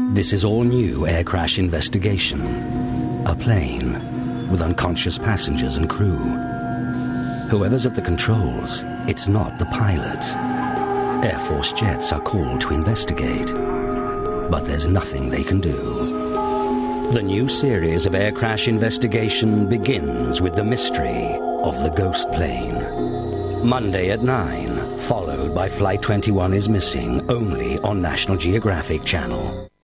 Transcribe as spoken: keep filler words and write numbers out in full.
This is all new air crash investigation. A plane with unconscious passengers and crew. Whoever's at the controls, it's not the pilot. Air Force jets are called to investigate, but there's nothing they can do. The new series of air crash investigation begins with the mystery of the ghost plane. Monday at nine, followed by Flight twenty-one is Missing, only on National Geographic Channel.